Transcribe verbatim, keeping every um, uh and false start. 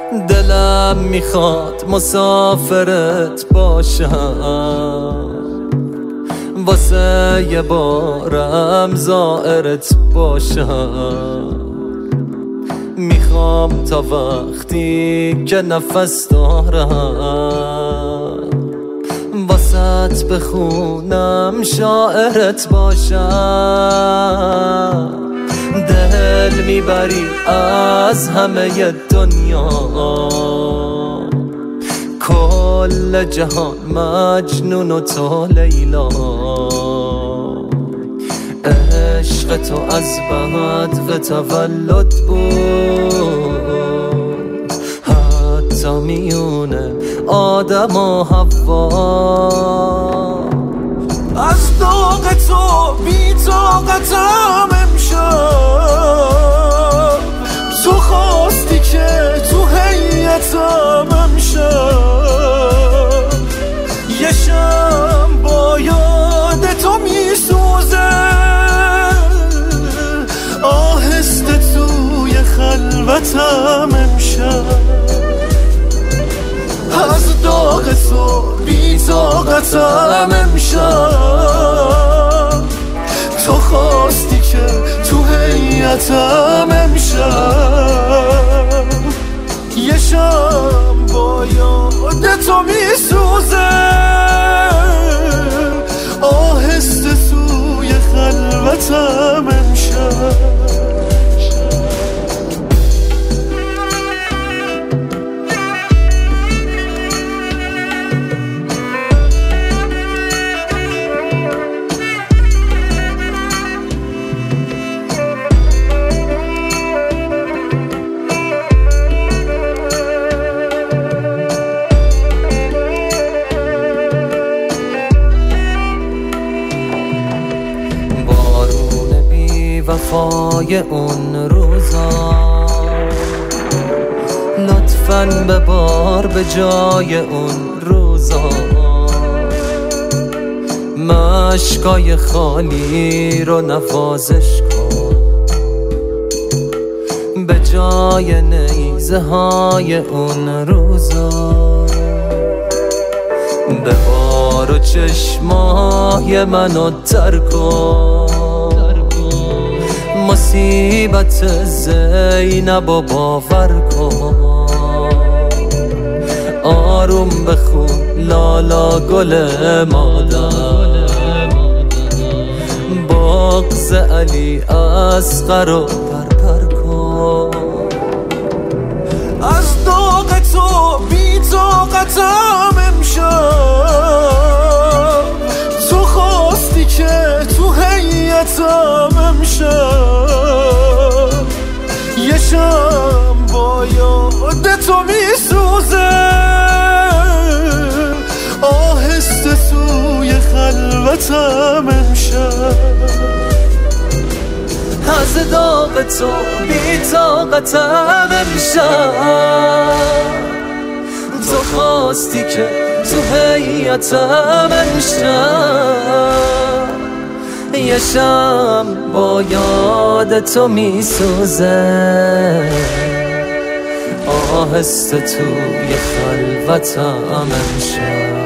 دلم میخواد مسافرت باشم، واسه یه بارم زائرت باشم. میخوام تا وقتی که نفس دارم واسط بخونم شاعرت باشم. دل میبری از همه دنیا، کل جهان مجنون و تو لیلا. عشق تو از بعد و تولد بود، حتی میونه آدم و حوا. از داغ تو بی طاقتم امشب، تو خواستی که تو هیئتم امشب. یه شم با یاد تو میسوزه، آهسته توی خلوتم امشب. از داغ تو بی طاقتم امشب، تو خواستی که تو هیئتم امشب. یه شم با یاد تو میسوزه، آهسته توی خلوتم امشب. وفای اون روزا لطفاً ببار به جای اون روزا. مشکای خالی رو نوازش کن به جای نیزه های اون روزا. ببار و چشمای منو تر کن، مصیبت زینب و باور کن. آروم بخون لالا گل مادر، بغض علی اصغر و پرپر کن. از داغ تو بی طاقتم امشب، تو خواستی که تو هیئتم امشب. یه شم با یاد تو میسوزه، آهسته توی خلوتم امشب. از داغ تو بی طاقتم امشب، تو خواستی که تو هیئتم امشب. یه شم با یاد تو میسوزه، آهسته توی خلوتم امشب.